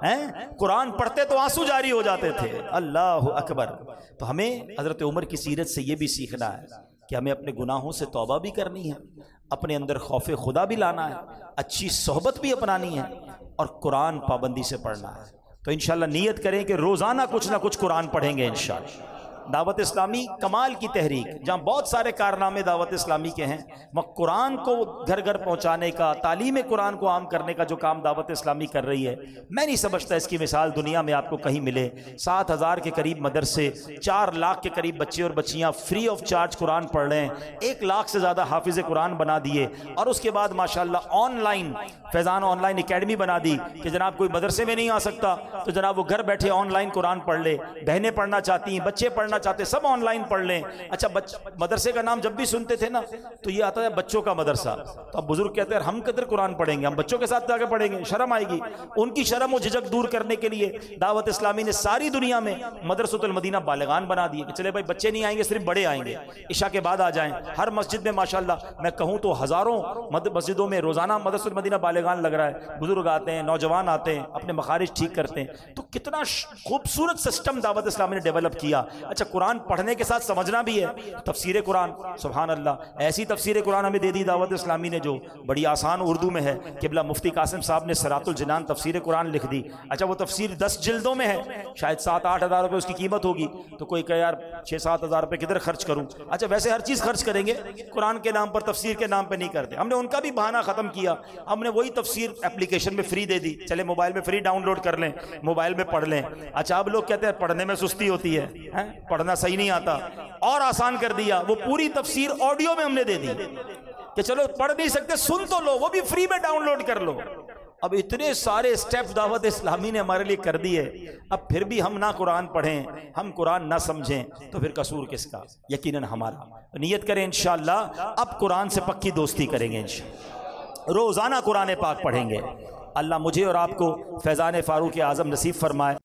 قرآن پڑھتے تو آنسو جاری ہو جاتے تھے. اللہ اکبر. تو ہمیں حضرت عمر کی سیرت سے یہ بھی سیکھنا ہے کہ ہمیں اپنے گناہوں سے توبہ بھی کرنی ہے، اپنے اندر خوف خدا بھی لانا ہے، اچھی صحبت بھی اپنانی ہے، اور قرآن پابندی سے پڑھنا ہے. تو انشاءاللہ نیت کریں کہ روزانہ کچھ نہ کچھ قرآن پڑھیں گے انشاءاللہ. دعوت اسلامی کمال کی تحریک، جہاں بہت سارے کارنامے دعوت اسلامی کے ہیں، وہاں قرآن کو گھر گھر پہنچانے کا، تعلیم قرآن کو عام کرنے کا جو کام دعوت اسلامی کر رہی ہے، میں نہیں سمجھتا اس کی مثال دنیا میں آپ کو کہیں ملے. سات ہزار کے قریب مدرسے، چار لاکھ کے قریب بچے اور بچیاں فری آف چارج قرآن پڑھ رہے ہیں، ایک لاکھ سے زیادہ حافظ قرآن بنا دیے، اور اس کے بعد ماشاءاللہ online Faizan online academy بنا دی کہ جناب کوئی مدرسے میں نہیں آ سکتا تو جناب وہ گھر بیٹھے آن لائن قرآن پڑھ لے. بہنیں پڑھنا چاہتی ہیں، بچے پڑھنا چاہتے، سب آن لائن پڑھ لیں. اچھا مدرسے کا نام جب بھی سنتے تھے نا تو یہ آتا ہے بچوں کا مدرسہ. تو اب بزرگ کہتے ہیں ہم کدھر قرآن پڑھیں گے، ہم بچوں کے ساتھ جا کے پڑھیں گے، شرم آئے گی. ان کی شرم و جھجک دور کرنے کے لیے دعوت اسلامی نے ساری دنیا میں مدرسۃ المدینہ بالغان بنا دیے کہ چلے بھائی بچے نہیں آئیں گے، صرف بڑے آئیں گے، عشاء کے بعد آ جائیں. ہر مسجد میں ماشاءاللہ میں کہوں تو ہزاروں مسجدوں میں روزانہ مدرسۃ المدینہ بالغان لگ رہا ہے. بزرگ آتے ہیں، نوجوان آتے ہیں، اپنے مخارج ٹھیک کرتے ہیں. تو کتنا خوبصورت سسٹم دعوت اسلامی نے ڈیولپ کیا. اچھا قرآن پڑھنے کے ساتھ سمجھنا بھی ہے. تفسیر قرآن، سبحان اللہ، ایسی تفسیر قرآن ہمیں دے دی دعوت اسلامی نے جو بڑی آسان اردو میں ہے. قبلہ مفتی قاسم صاحب نے صراط الجنان تفسیر قرآن لکھ دی. اچھا وہ تفسیر دس جلدوں میں ہے، شاید سات آٹھ ہزار روپے اس کی قیمت ہوگی. تو کوئی کہ یار چھ سات ہزار روپے کدھر خرچ کروں. اچھا ویسے ہر چیز خرچ کریں گے، قرآن کے نام پر تفسیر کے نام پہ نہیں کرتے. ہم نے ان کا بھی بہانہ ختم کیا، ہم نے وہی تفسیر اپلیکیشن میں فری دے دی. چلے موبائل میں فری ڈاؤن لوڈ کر لیں، موبائل میں پڑھ لیں. اچھا اب لوگ کہتے ہیں پڑھنے میں سستی ہوتی ہے، پڑھنا صحیح نہیں آتا، اور آسان کر دیا. وہ پوری تفسیر آڈیو میں ہم نے دے دی کہ چلو پڑھ نہیں سکتے سن تو لو، وہ بھی فری میں ڈاؤن لوڈ کر لو. اب اتنے سارے سٹیپ دعوت اسلامی نے ہمارے لیے کر دیے، اب پھر بھی ہم نہ قرآن پڑھیں، ہم قرآن نہ سمجھیں تو پھر قصور کس کا؟ یقیناً ہمارا. نیت کریں انشاءاللہ اب قرآن سے پکی دوستی کریں گے، انشاءاللہ روزانہ قرآن پاک پڑھیں گے. اللہ مجھے اور آپ کو فیضان فاروق اعظم نصیب فرمائے.